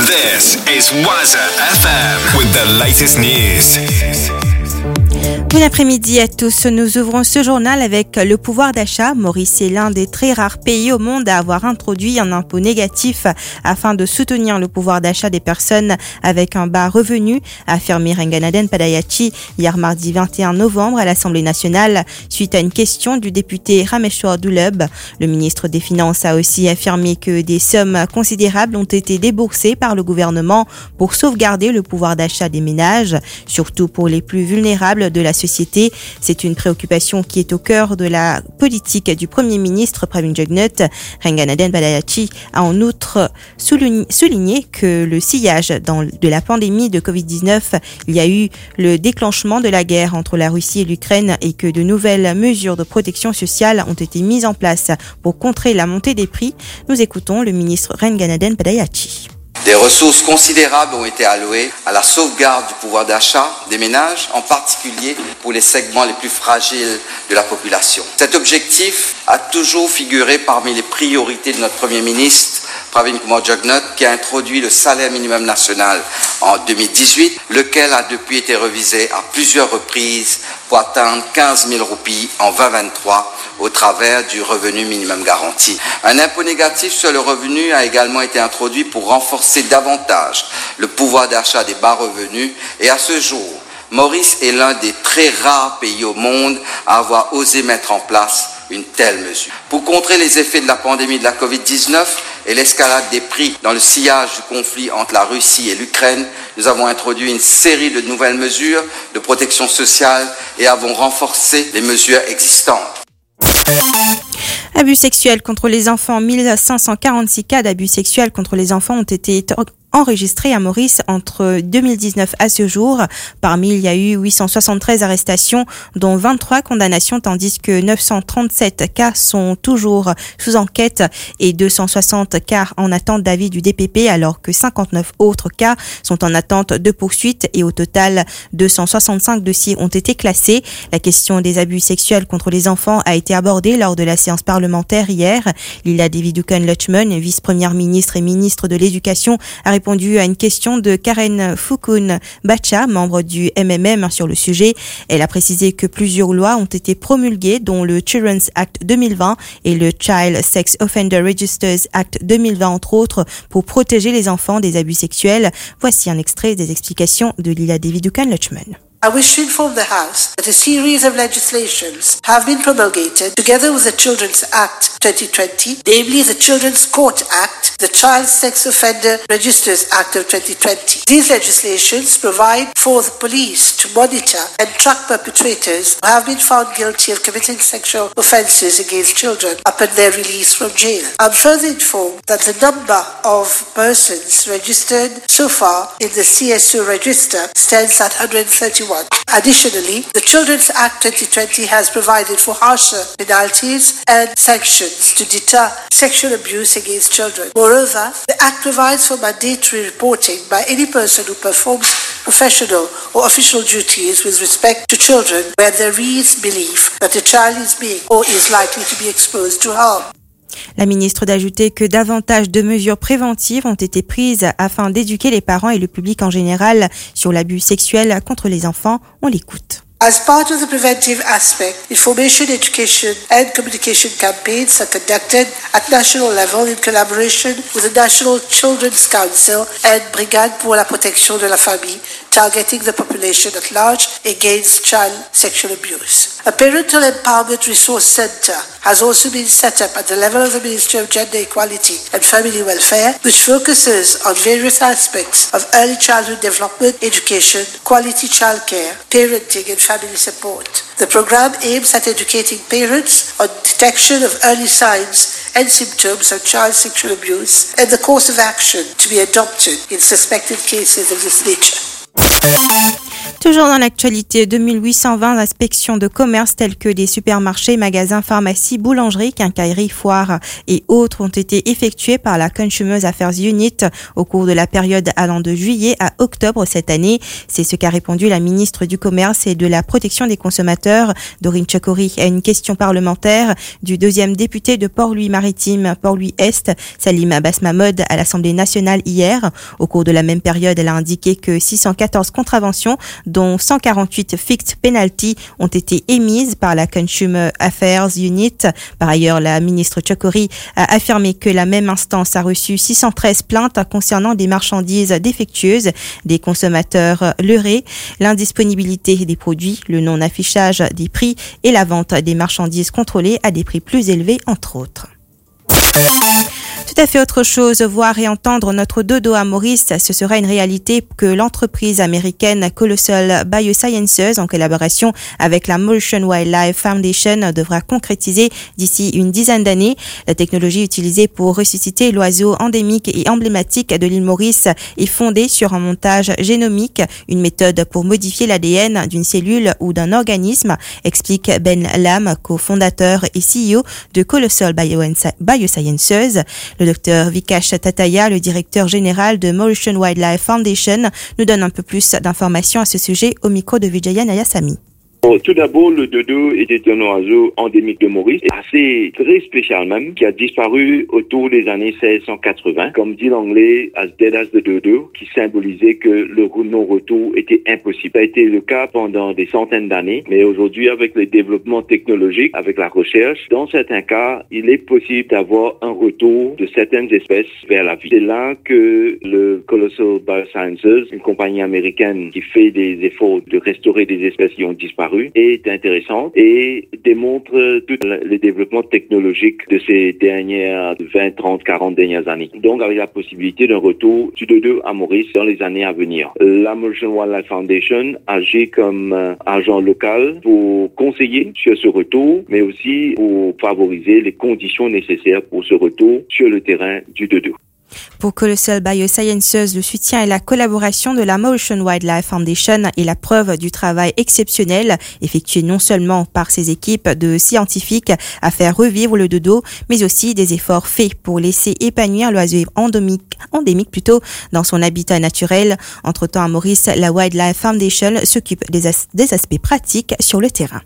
This is Waza FM with the latest news. Bon après-midi à tous. Nous ouvrons ce journal avec le pouvoir d'achat. Maurice est l'un des très rares pays au monde à avoir introduit un impôt négatif afin de soutenir le pouvoir d'achat des personnes avec un bas revenu, a affirmé Renganaden Padayachi hier mardi 21 novembre à l'Assemblée nationale suite à une question du député Rameshwar Duleb. Le ministre des Finances a aussi affirmé que des sommes considérables ont été déboursées par le gouvernement pour sauvegarder le pouvoir d'achat des ménages, surtout pour les plus vulnérables de la société. C'est une préoccupation qui est au cœur de la politique du Premier ministre Pravin Jugnauth. Renganaden Padayachi a en outre souligné que le sillage de la pandémie de Covid-19, il y a eu le déclenchement de la guerre entre la Russie et l'Ukraine et que de nouvelles mesures de protection sociale ont été mises en place pour contrer la montée des prix. Nous écoutons le ministre Renganaden Padayachi. Des ressources considérables ont été allouées à la sauvegarde du pouvoir d'achat des ménages, en particulier pour les segments les plus fragiles de la population. Cet objectif a toujours figuré parmi les priorités de notre Premier ministre, Pravin Kumar Jugnauth, qui a introduit le salaire minimum national en 2018, lequel a depuis été revisé à plusieurs reprises pour atteindre 15 000 roupies en 2023 au travers du revenu minimum garanti. Un impôt négatif sur le revenu a également été introduit pour renforcer davantage le pouvoir d'achat des bas revenus et à ce jour, Maurice est l'un des très rares pays au monde à avoir osé mettre en place une telle mesure. Pour contrer les effets de la pandémie de la Covid-19 et l'escalade des prix dans le sillage du conflit entre la Russie et l'Ukraine, nous avons introduit une série de nouvelles mesures de protection sociale et avons renforcé les mesures existantes. Abus sexuels contre les enfants. 1546 cas d'abus sexuels contre les enfants ont été enregistrés à Maurice entre 2019 à ce jour. Parmi, il y a eu 873 arrestations, dont 23 condamnations, tandis que 937 cas sont toujours sous enquête et 260 cas en attente d'avis du DPP, alors que 59 autres cas sont en attente de poursuite et au total, 265 dossiers ont été classés. La question des abus sexuels contre les enfants a été abordée lors de la séance parlementaire hier. Lila Devidukan-Lutchman, vice-première ministre et ministre de l'Éducation, a répondu à une question de Karen Fukun Bacha, membre du MMM, sur le sujet. Elle a précisé que plusieurs lois ont été promulguées, dont le Children's Act 2020 et le Child Sex Offender Registers Act 2020, entre autres, pour protéger les enfants des abus sexuels. Voici un extrait des explications de Lila Devidukan-Lutchman. I wish to inform the House that a series of legislations have been promulgated together with the Children's Act 2020, namely the Children's Court Act, the Child Sex Offender Registers Act of 2020. These legislations provide for the police to monitor and track perpetrators who have been found guilty of committing sexual offences against children upon their release from jail. I'm further informed that the number of persons registered so far in the CSO register stands at 131. Additionally, the Children's Act 2020 has provided for harsher penalties and sanctions to deter sexual abuse against children. Moreover, the Act provides for mandatory reporting by any person who performs professional or official duties with respect to children where there is belief that a child is being or is likely to be exposed to harm. La ministre d'ajouter que davantage de mesures préventives ont été prises afin d'éduquer les parents et le public en général sur l'abus sexuel contre les enfants. On l'écoute. As part of the preventive aspect, information, education and communication campaigns are conducted at national level in collaboration with the National Children's Council and Brigade pour la protection de la famille, targeting the population at large against child sexual abuse. A parental empowerment resource center has also been set up at the level of the Ministry of Gender Equality and Family Welfare, which focuses on various aspects of early childhood development, education, quality childcare, parenting and family support. The program aims at educating parents on detection of early signs and symptoms of child sexual abuse and the course of action to be adopted in suspected cases of this nature. Toujours dans l'actualité, 2820 inspections de commerce telles que des supermarchés, magasins, pharmacies, boulangeries, quincailleries, foires et autres ont été effectuées par la Consumer Affairs Unit au cours de la période allant de juillet à octobre cette année. C'est ce qu'a répondu la ministre du Commerce et de la Protection des consommateurs, Doreen Chokori, à une question parlementaire du deuxième député de Port-Louis-Maritime, Port-Louis-Est, Salim Abbas-Mahmoud, à l'Assemblée nationale hier. Au cours de la même période, elle a indiqué que 614 contraventions, dont 148 fixed penalty, ont été émises par la Consumer Affairs Unit. Par ailleurs, la ministre Chokori a affirmé que la même instance a reçu 613 plaintes concernant des marchandises défectueuses, des consommateurs leurrés, l'indisponibilité des produits, le non-affichage des prix et la vente des marchandises contrôlées à des prix plus élevés, entre autres. Tout à fait autre chose, voir et entendre notre dodo à Maurice, ce sera une réalité que l'entreprise américaine Colossal Biosciences, en collaboration avec la Mauritian Wildlife Foundation, devra concrétiser d'ici une dizaine d'années. La technologie utilisée pour ressusciter l'oiseau endémique et emblématique de l'île Maurice est fondée sur un montage génomique, une méthode pour modifier l'ADN d'une cellule ou d'un organisme, explique Ben Lam, cofondateur et CEO de Colossal Biosciences. Le docteur Vikash Tataya, le directeur général de Mauritian Wildlife Foundation, nous donne un peu plus d'informations à ce sujet au micro de Vijaya Nayasamy. Tout d'abord, le dodo était un oiseau endémique de Maurice, assez très spécial même, qui a disparu autour des années 1680, comme dit l'anglais as dead as the dodo, qui symbolisait que le non-retour était impossible. Ça a été le cas pendant des centaines d'années, mais aujourd'hui, avec le développement technologique, avec la recherche, dans certains cas, il est possible d'avoir un retour de certaines espèces vers la vie. C'est là que le Colossal Biosciences, une compagnie américaine qui fait des efforts de restaurer des espèces qui ont disparu, est intéressante et démontre tout le développement technologique de ces dernières 20, 30, 40 dernières années. Donc, avec la possibilité d'un retour du dodo à Maurice dans les années à venir. La Mauritian Wildlife Foundation agit comme agent local pour conseiller sur ce retour, mais aussi pour favoriser les conditions nécessaires pour ce retour sur le terrain du dodo. Pour Colossal Biosciences, le soutien et la collaboration de la Mauritian Wildlife Foundation est la preuve du travail exceptionnel effectué non seulement par ses équipes de scientifiques à faire revivre le dodo, mais aussi des efforts faits pour laisser épanouir l'oiseau endémique dans son habitat naturel. Entre-temps, à Maurice, la Wildlife Foundation s'occupe des aspects pratiques sur le terrain.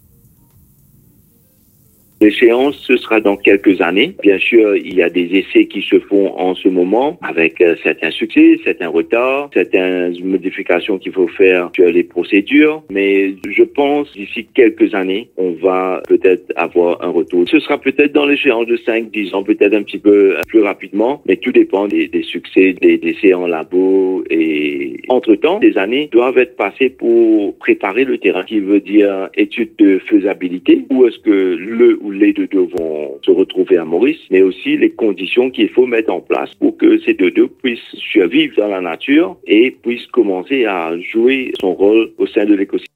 L'échéance, ce sera dans quelques années. Bien sûr, il y a des essais qui se font en ce moment avec certains succès, certains retards, certaines modifications qu'il faut faire sur les procédures. Mais je pense d'ici quelques années, on va peut-être avoir un retour. Ce sera peut-être dans l'échéance de 5-10 ans, peut-être un petit peu plus rapidement, mais tout dépend des succès des essais en labo. Et entre-temps, des années doivent être passées pour préparer le terrain, qui veut dire étude de faisabilité. Où est-ce que le ou les dodos vont se retrouver à Maurice, mais aussi les conditions qu'il faut mettre en place pour que ces dodos puissent survivre dans la nature et puissent commencer à jouer son rôle au sein de l'écosystème.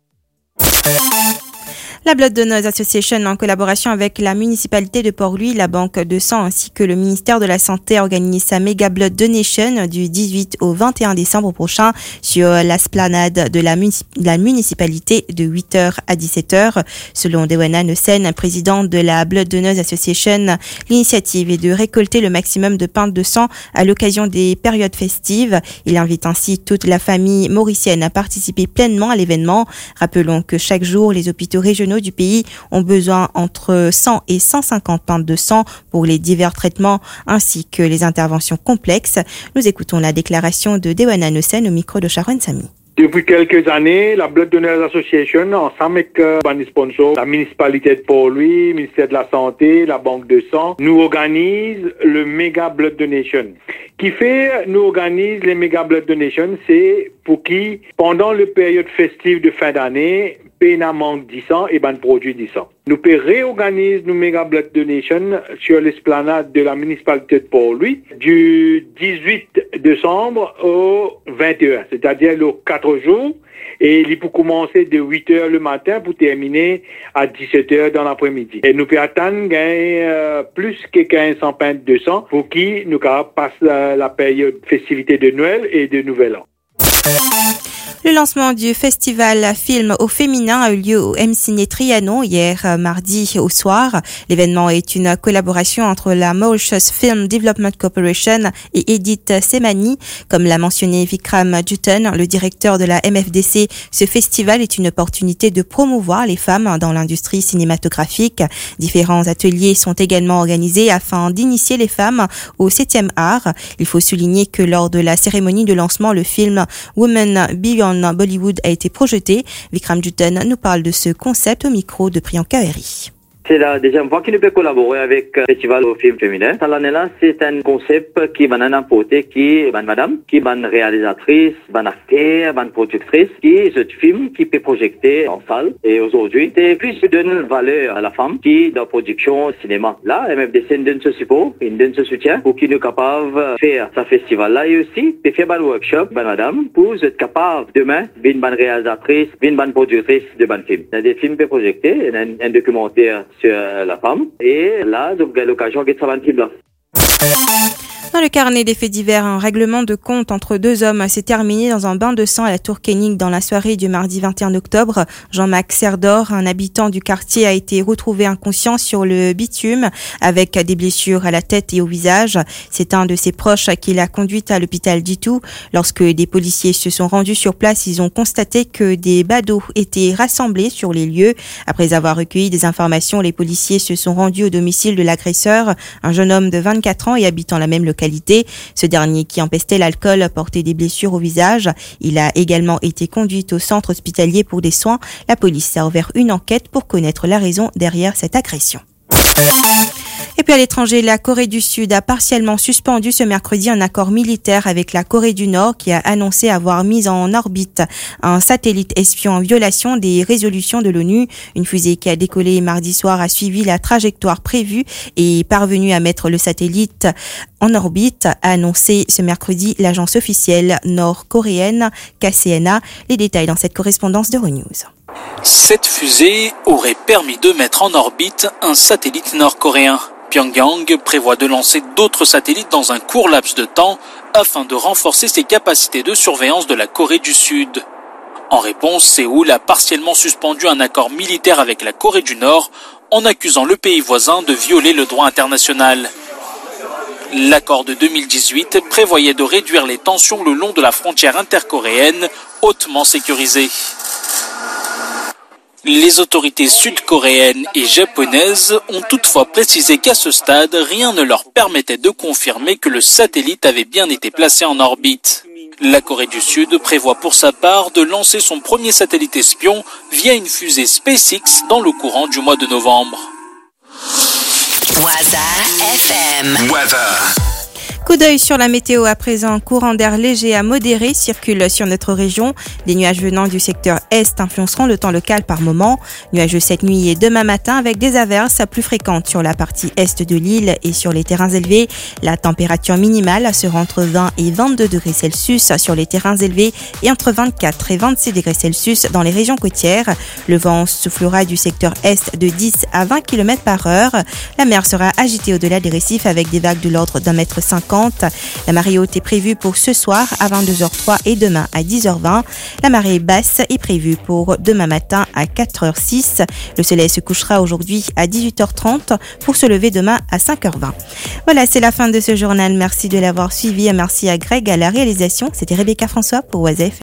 La Blood Donors Association, en collaboration avec la municipalité de Port-Louis, la Banque de sang ainsi que le ministère de la Santé, organise sa Mega Blood Donation du 18 au 21 décembre prochain sur l'esplanade de la municipalité de 8h à 17h. Selon Dewana Nosen, président de la Blood Donors Association, l'initiative est de récolter le maximum de pintes de sang à l'occasion des périodes festives. Il invite ainsi toute la famille mauricienne à participer pleinement à l'événement. Rappelons que chaque jour, les hôpitaux régionaux du pays ont besoin entre 100 et 150 pintes de sang pour les divers traitements ainsi que les interventions complexes. Nous écoutons la déclaration de Dewana Nosen au micro de Sharon Samy. Depuis quelques années, la Blood Donors Association, ensemble avec les sponsors, la municipalité de Port-Louis, le ministère de la Santé, la Banque de sang, nous organise le Mega Blood Donation. Qui fait, nous organise les Mega Blood Donation, c'est pour qui, pendant la période festive de fin d'année, PENA manque 10 ans et produit 10 ans. Nous réorganise nos Mega Blood Donation sur l'esplanade de la municipalité de Port-Louis du 18 décembre au 21, c'est-à-dire les 4 jours. Et il peut commencer de 8h le matin pour terminer à 17h dans l'après-midi. Et nous pouvons attendre plus que 1500 pintes de sang pour qui nous passons la période festivité de Noël et de Nouvel An. Le lancement du festival Film au féminin a eu lieu au M-Ciné Trianon hier mardi au soir. L'événement est une collaboration entre la Mauritius Film Development Corporation et Edith Semani. Comme l'a mentionné Vikram Jutton, le directeur de la MFDC, ce festival est une opportunité de promouvoir les femmes dans l'industrie cinématographique. Différents ateliers sont également organisés afin d'initier les femmes au 7e art. Il faut souligner que lors de la cérémonie de lancement, le film Women Beyond Bollywood a été projeté. Vikram Jutton nous parle de ce concept au micro de Priyanka Eri. C'est la deuxième fois qu'il peut collaborer avec le Festival au film féminin. Cette année-là, c'est un concept qui va nous apporter, qui est madame, qui est réalisatrice, actrice, productrice, qui est ce film qui peut projeter en salle. Et aujourd'hui, c'est plus de donner valeur à la femme qui est dans la production cinéma. Là, MFDC donne ce support, il donne ce soutien pour qu'il soit capable de faire ce festival-là et aussi de faire un workshop, madame, pour être capable demain d'être une bonne réalisatrice, une bonne productrice de bon film. Il y a des films à projeter, un documentaire sur la femme. Et là, donc, il y a l'occasion de faire un film là. Dans le carnet des faits divers, un règlement de compte entre deux hommes s'est terminé dans un bain de sang à la Tour Kenning dans la soirée du mardi 21 octobre. Jean-Max Serdor, un habitant du quartier, a été retrouvé inconscient sur le bitume avec des blessures à la tête et au visage. C'est un de ses proches qui l'a conduit à l'hôpital d'Itou. Lorsque des policiers se sont rendus sur place, ils ont constaté que des badauds étaient rassemblés sur les lieux. Après avoir recueilli des informations, les policiers se sont rendus au domicile de l'agresseur, un jeune homme de 24 ans et habitant la même localité. Ce dernier, qui empestait l'alcool, portait des blessures au visage. Il a également été conduit au centre hospitalier pour des soins. La police a ouvert une enquête pour connaître la raison derrière cette agression. Et puis à l'étranger, la Corée du Sud a partiellement suspendu ce mercredi un accord militaire avec la Corée du Nord qui a annoncé avoir mis en orbite un satellite espion en violation des résolutions de l'ONU. Une fusée qui a décollé mardi soir a suivi la trajectoire prévue et est parvenue à mettre le satellite en orbite, a annoncé ce mercredi l'agence officielle nord-coréenne KCNA. Les détails dans cette correspondance d'Euronews. Cette fusée aurait permis de mettre en orbite un satellite nord-coréen. Pyongyang prévoit de lancer d'autres satellites dans un court laps de temps afin de renforcer ses capacités de surveillance de la Corée du Sud. En réponse, Séoul a partiellement suspendu un accord militaire avec la Corée du Nord en accusant le pays voisin de violer le droit international. L'accord de 2018 prévoyait de réduire les tensions le long de la frontière intercoréenne hautement sécurisée. Les autorités sud-coréennes et japonaises ont toutefois précisé qu'à ce stade, rien ne leur permettait de confirmer que le satellite avait bien été placé en orbite. La Corée du Sud prévoit pour sa part de lancer son premier satellite espion via une fusée SpaceX dans le courant du mois de novembre. Waza FM. Weather. Coup d'œil sur la météo à présent. Courant d'air léger à modéré circule sur notre région. Des nuages venant du secteur est influenceront le temps local par moment. Nuageux cette nuit et demain matin avec des averses plus fréquentes sur la partie est de l'île et sur les terrains élevés. La température minimale sera entre 20 et 22 degrés Celsius sur les terrains élevés et entre 24 et 26 degrés Celsius dans les régions côtières. Le vent soufflera du secteur est de 10 à 20 km par heure. La mer sera agitée au-delà des récifs avec des vagues de l'ordre d'1,50 m. La marée haute est prévue pour ce soir à 22h03 et demain à 10h20. La marée basse est prévue pour demain matin à 4h06. Le soleil se couchera aujourd'hui à 18h30 pour se lever demain à 5h20. Voilà, c'est la fin de ce journal. Merci de l'avoir suivi. Merci à Greg à la réalisation. C'était Rebecca François pour Waza FM.